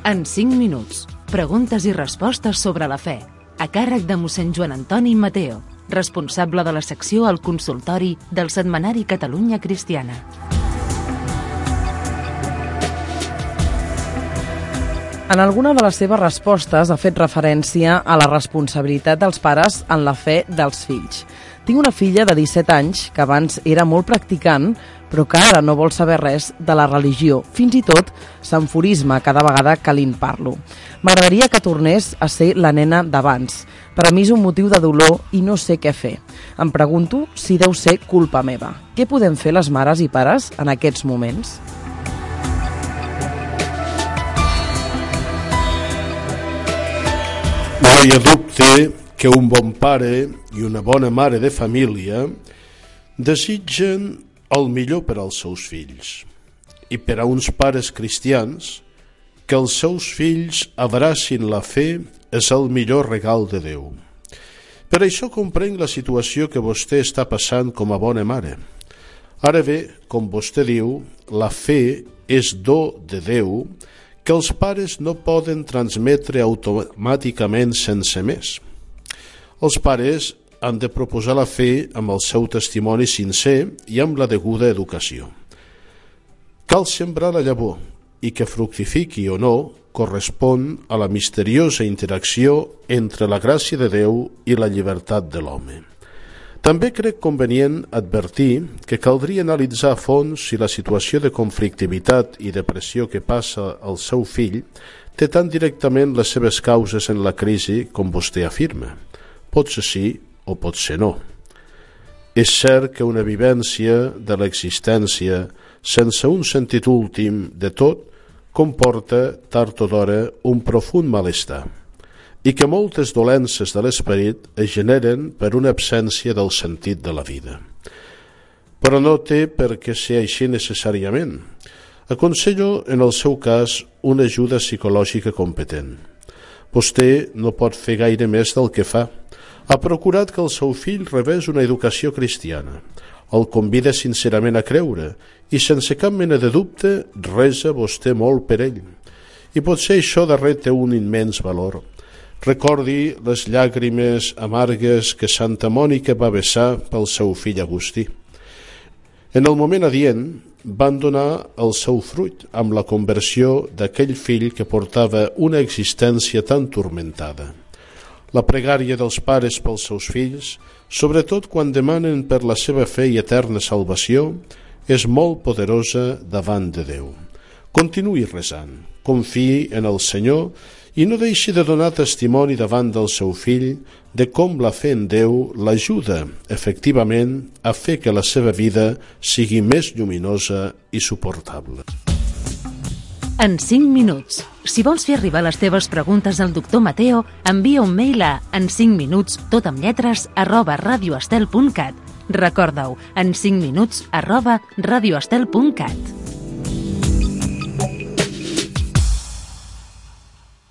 En 5 minuts, preguntes i respostes sobre la fe, a càrrec de mossèn Joan Antoni Mateo, responsable de la secció al consultori del setmanari Catalunya Cristiana. En alguna de les seves respostes ha fet referència a la responsabilitat dels pares en la fe dels fills. Tinc una filla de 17 anys que abans era molt practicant, però que ara no vol saber res de la religió. Fins i tot s'enfurisma cada vegada que li'n parlo. M'agradaria que tornés a ser la nena d'abans. Per a mi és un motiu de dolor i no sé què fer. Em pregunto si deu ser culpa meva. Què podem fer les mares i pares en aquests moments? No hi ha dubte que un bon pare i una bona mare de família desitgen el millor per als seus fills. I per a uns pares cristians, que els seus fills abracin la fe és el millor regal de Déu. Per això comprenc la situació que vostè està passant com a bona mare. Ara bé, com vostè diu, la fe és do de Déu que els pares no poden transmetre automàticament sense més. Els pares han de proposar la fe amb el seu testimoni sincer i amb la deguda educació. Cal sembrar la llavor i que fructifiqui o no correspon a la misteriosa interacció entre la gràcia de Déu i la llibertat de l'home. També crec convenient advertir que caldria analitzar a fons si la situació de conflictivitat i depressió que passa al seu fill té tan directament les seves causes en la crisi com vostè afirma. Pot ser sí o pot ser no. És cert que una vivència de l'existència sense un sentit últim de tot comporta tard o d'hora un profund malestar i que moltes dolences de l'esperit es generen per una absència del sentit de la vida. Però no té per què ser així necessàriament. Aconsello, en el seu cas, una ajuda psicològica competent. Vostè no pot fer gaire més del que fa. Ha procurat que el seu fill rebés una educació cristiana. El convida sincerament a creure i sense cap mena de dubte resa vostè molt per ell. I potser això darrer té un immens valor. Recordi les llàgrimes amargues que Santa Mònica va vessar pel seu fill Agustí. En el moment adient van donar el seu fruit amb la conversió d'aquell fill que portava una existència tan turmentada. La pregària dels pares pels seus fills, sobretot quan demanen per la seva fe i eterna salvació, és molt poderosa davant de Déu. Continuï resant, confiï en el Senyor i no deixi de donar testimoni davant del seu fill de com la fe en Déu l'ajuda, efectivament, a fer que la seva vida sigui més lluminosa i suportable. En 5 minuts. Si vols fer arribar les teves preguntes al doctor Mateo, envia un mail a en5minuts, tot amb lletres, @radioestel.cat. Recorda-ho, en 5minuts, @radioestel.cat.